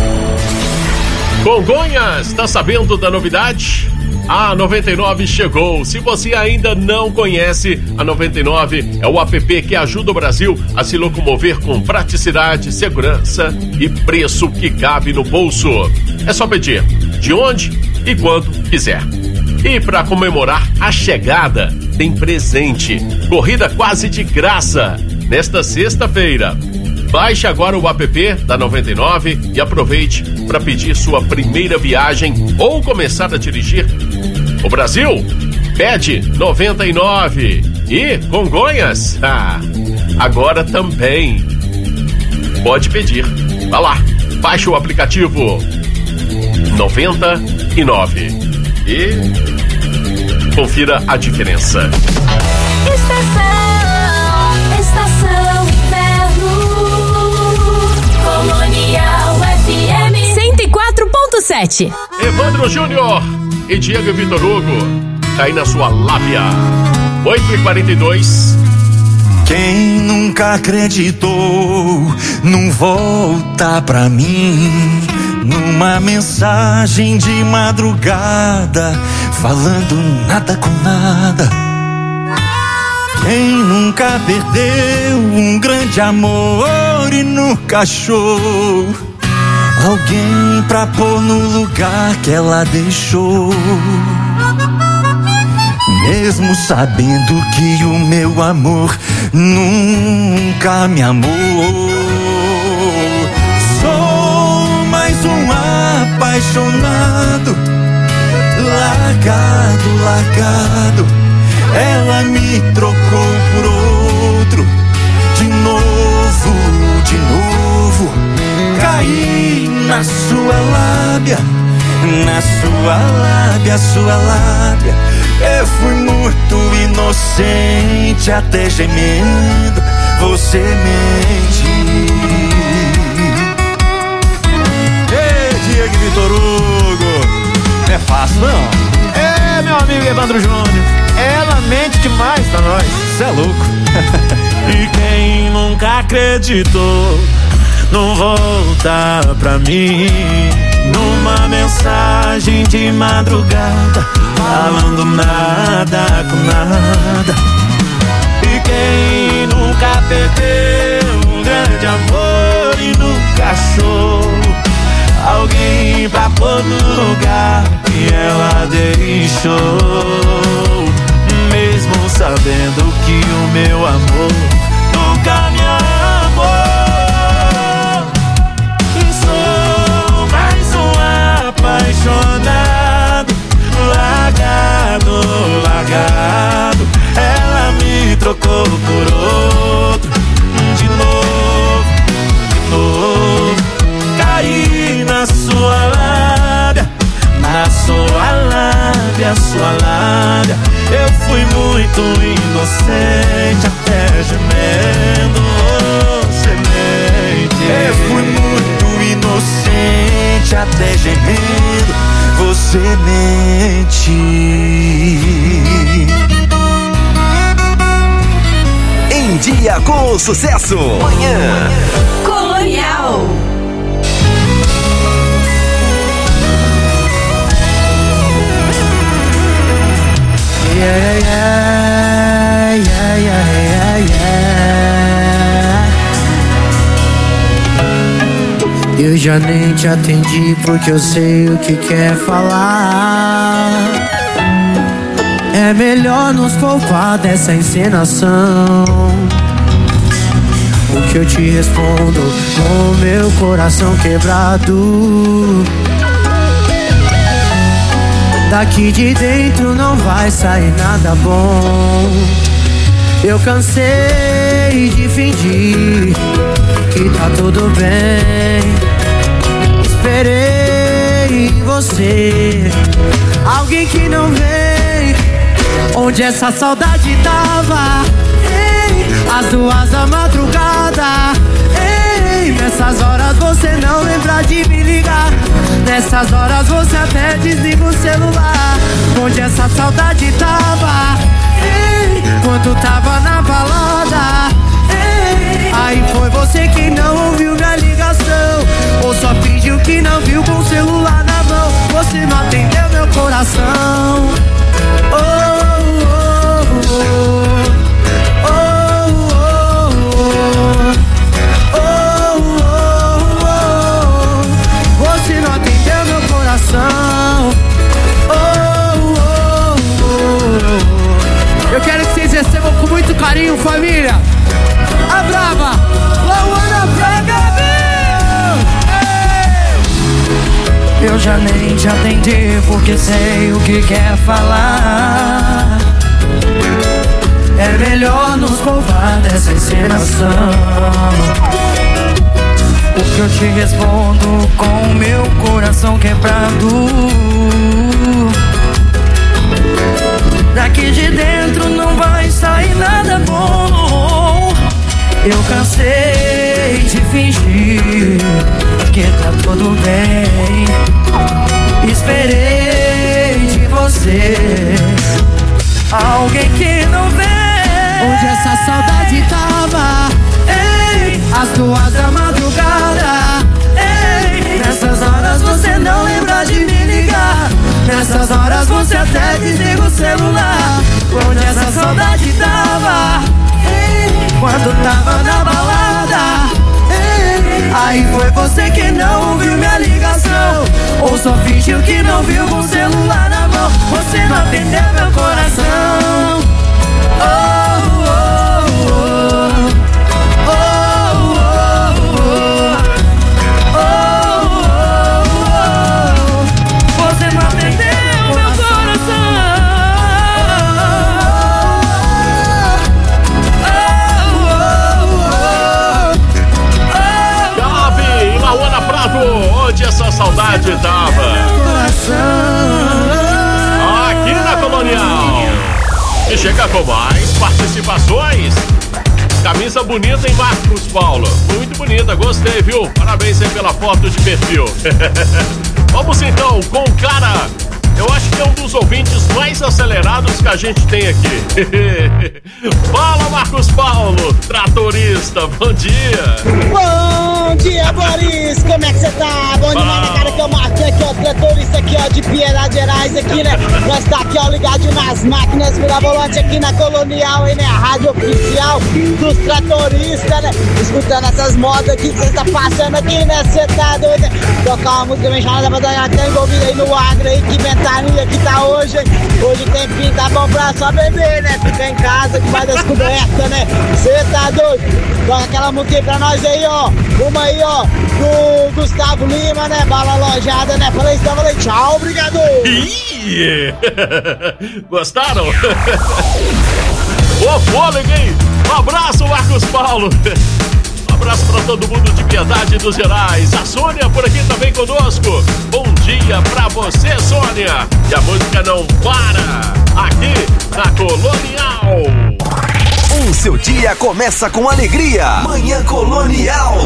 [SPEAKER 1] Congonhas, tá sabendo da novidade? A 99 chegou. Se você ainda não conhece, a 99 é o app que ajuda o Brasil a se locomover com praticidade, segurança e preço que cabe no bolso. É só pedir de onde e quando quiser. E para comemorar a chegada, tem presente. Corrida quase de graça nesta sexta-feira. Baixe agora o app da 99 e aproveite para pedir sua primeira viagem ou começar a dirigir. O Brasil pede 99 e Congonhas, agora também pode pedir. Vá lá, baixe o aplicativo 99 e confira a diferença.
[SPEAKER 17] Estação Colonial FM 104.7.
[SPEAKER 1] Evandro Júnior e Diego Vitor Hugo, tá aí na sua lábia. 8h42.
[SPEAKER 18] Quem nunca acreditou num volta pra mim, numa mensagem de madrugada, falando nada com nada. Quem nunca perdeu um grande amor e nunca achou alguém pra pôr no lugar que ela deixou, mesmo sabendo que o meu amor nunca me amou. Sou mais um apaixonado, largado. Ela me trocou por outro, de novo, caí na sua lábia, sua lábia. Eu fui muito inocente, até gemendo, você mente. Ei, Diego
[SPEAKER 12] Leandro Júnior. Ela mente demais pra nós. Cê é louco.
[SPEAKER 19] E quem nunca acreditou não volta pra mim. Numa mensagem de madrugada, falando nada com nada. E quem nunca perdeu um grande amor e nunca achou alguém pra pôr no lugar que ela deixou, mesmo sabendo que o meu amor nunca me amou. Sou mais um apaixonado, largado. Ela me trocou por outro, de novo. Caí na sua lábia, sua lábia. Eu fui muito inocente, até gemendo você mente. Eu fui muito inocente, até gemendo você mente.
[SPEAKER 3] Em Dia com o Sucesso. Manhã
[SPEAKER 15] Colonial.
[SPEAKER 22] Eu já nem te atendi porque eu sei o que quer falar. É melhor nos poupar dessa encenação. O que eu te respondo com meu coração quebrado. Daqui de dentro não vai sair nada bom. Eu cansei de fingir que tá tudo bem. Esperei em você alguém que não vem. Onde essa saudade tava? Ei, às 2 da madrugada. Ei, nessas horas você não lembra de me ligar. Nessas horas você até desliga o celular. Onde essa saudade tava? Ei, quando tava na balada. Ei, aí foi você que não ouviu minha ligação, ou só fingiu que não viu com o celular na mão. Você não atendeu meu coração. Oh, oh, oh, oh, oh, oh, oh. Você não atendeu meu coração. Oh, oh, oh. Eu quero que vocês recebam com muito carinho, família. A brava Luana Braga. Eu já nem te atendi porque sei o que quer falar. É melhor nos poupar dessa encenação. O que eu te respondo com meu coração quebrado. Daqui de dentro não vai sair nada bom. Eu cansei de fingir que tá tudo bem. Esperei de você alguém que não vem. Onde essa saudade tava? Ei, às 2 da madrugada. Ei, nessas horas você não lembra de me ligar. Nessas horas você até desliga o celular. Onde essa saudade tava? Quando tava na balada. Ei, aí foi você que não ouviu minha ligação, ou só fingiu que não viu com o celular na mão. Você não atendeu meu coração. Oh, oh, oh, oh, oh, oh, oh, oh. Você não atendeu meu coração.
[SPEAKER 1] Onde essa saudade tava? Aqui na Colonial. E chega com mais participações. Camisa bonita em Marcos Paulo. Muito bonita, gostei, viu? Parabéns aí pela foto de perfil. Vamos então com o cara Eu acho que é um dos ouvintes mais acelerados que a gente tem aqui. Fala, Marcos Paulo, tratorista, bom dia.
[SPEAKER 13] Bom dia, Boris, como é que você tá? Bom demais, né, cara, que eu marquei aqui, ó, tratorista aqui, ó, de Piedade Gerais aqui, né? Nós tá aqui, ó, ligado nas máquinas mirabolantes aqui na Colonial, aí, né? A rádio oficial dos tratoristas, né? Escutando essas modas aqui que você tá passando aqui, né? Você tá doido, né? Tocar uma música bem chamada pra dar até envolvida aí no agro aí, que ventania que tá hoje, hein? Hoje tem fim, tá bom pra só beber, né? Ficar em casa, debaixo das cobertas, né? Você tá doido? Toca aquela música aí pra nós aí, ó. Uma aí, ó, do Gustavo Lima, né? Bala alojada, né? Falei isso, falei tchau, obrigado.
[SPEAKER 1] Gostaram? Ô, fôlego, hein? Um abraço, Marcos Paulo. Um abraço pra todo mundo de Piedade dos Gerais. A Sônia por aqui também conosco. Bom dia pra você, Sônia. E a música não para aqui na Colonial.
[SPEAKER 3] O seu dia começa com alegria. Manhã Colonial.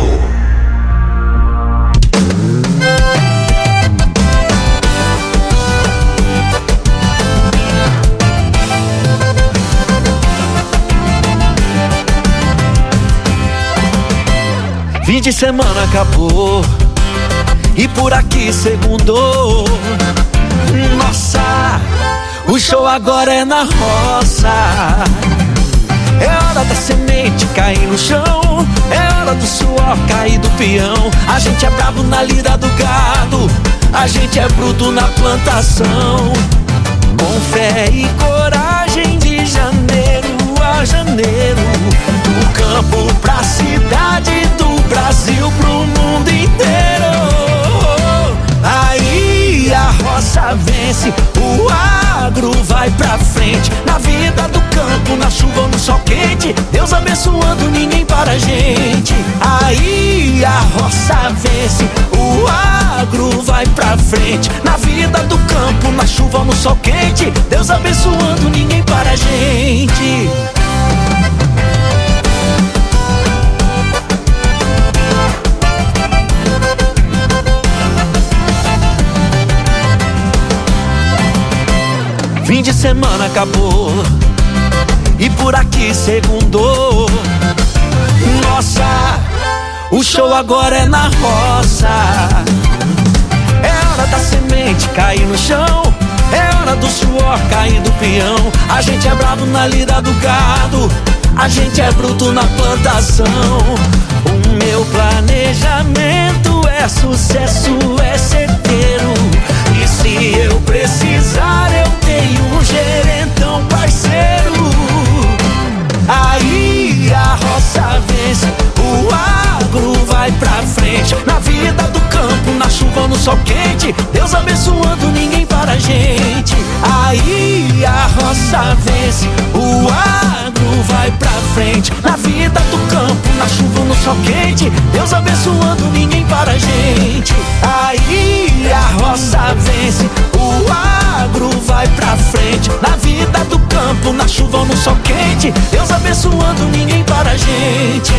[SPEAKER 16] Fim de semana acabou e por aqui segundou. Nossa, o show agora é na roça. É hora da semente cair no chão, é hora do suor cair do peão. A gente é brabo na lida do gado, a gente é bruto na plantação. Com fé e coragem de janeiro a janeiro, do campo pra cidade, do Brasil pro mundo inteiro. Aí a roça vence, o agro vai pra frente. Na vida do campo, na chuva ou no sol quente, Deus abençoando, ninguém para a gente. Aí a roça vence, o agro vai pra frente. Na vida do campo, na chuva ou no sol quente, Deus abençoando, ninguém para a gente. Fim de semana acabou e por aqui segundou. Nossa, o show agora é na roça. É hora da semente cair no chão, é hora do suor cair do peão. A gente é bravo na lida do gado, a gente é bruto na plantação. O meu planejamento é sucesso, é certeiro. E se eu precisar, eu tenho um gerentão parceiro. Aí a roça vence, o agro vai pra frente. Na vida do campo, na chuva ou no sol quente, Deus abençoando, ninguém para a gente. Aí a roça vence, o agro vai pra frente. Na vida do campo, na chuva ou no sol quente, Deus abençoando, ninguém para a gente. Aí a roça vence, o agro vai pra frente. Na vida do campo, na chuva ou no sol quente, Deus abençoando, ninguém para a gente.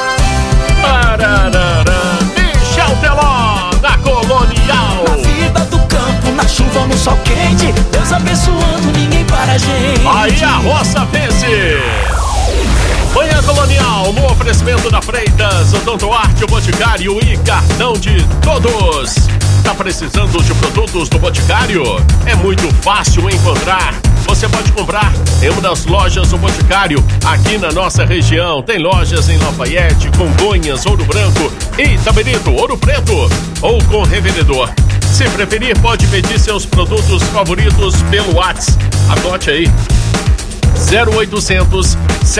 [SPEAKER 1] Michel Teló, da Colonial.
[SPEAKER 16] Na vida do campo, na chuva ou no sol quente, Deus abençoando, ninguém para a gente.
[SPEAKER 1] Aí a roça vence. Manhã Colonial, no oferecimento da Freitas, Odontoarte, o Boticário e Cartão de Todos. Tá precisando de produtos do Boticário? É muito fácil encontrar. Você pode comprar em uma das lojas do Boticário aqui na nossa região. Tem lojas em Lafayette, Congonhas, Ouro Branco, Itabirito, Ouro Preto ou com revendedor. Se preferir, pode pedir seus produtos favoritos pelo WhatsApp. Anote aí. 0800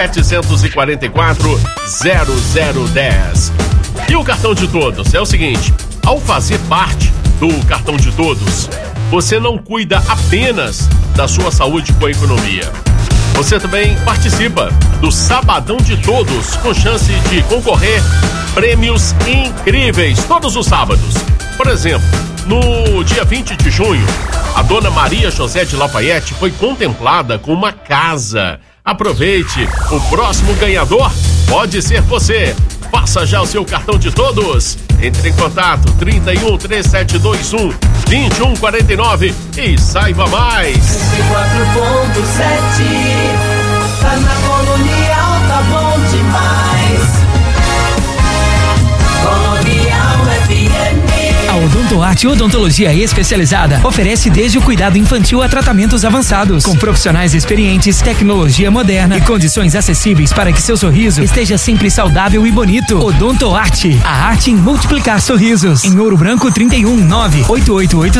[SPEAKER 1] 744 0010. E o Cartão de Todos é o seguinte: ao fazer parte do Cartão de Todos, você não cuida apenas da sua saúde com a economia. Você também participa do Sabadão de Todos, com chance de concorrer prêmios incríveis todos os sábados. Por exemplo, no dia 20 de junho, a dona Maria José de Lafayette foi contemplada com uma casa. Aproveite, o próximo ganhador pode ser você. Faça já o seu Cartão de Todos Entre em contato 31 3721 2149 e saiba mais.
[SPEAKER 2] 4.7 tá na Colonial, tá bom demais. Colonial FM.
[SPEAKER 10] A Odontoarte Odontologia Especializada oferece desde o cuidado infantil a tratamentos avançados, com profissionais experientes, tecnologia moderna e condições acessíveis para que seu sorriso esteja sempre saudável e bonito. Odontoarte, a arte em multiplicar sorrisos. Em Ouro Branco 31 988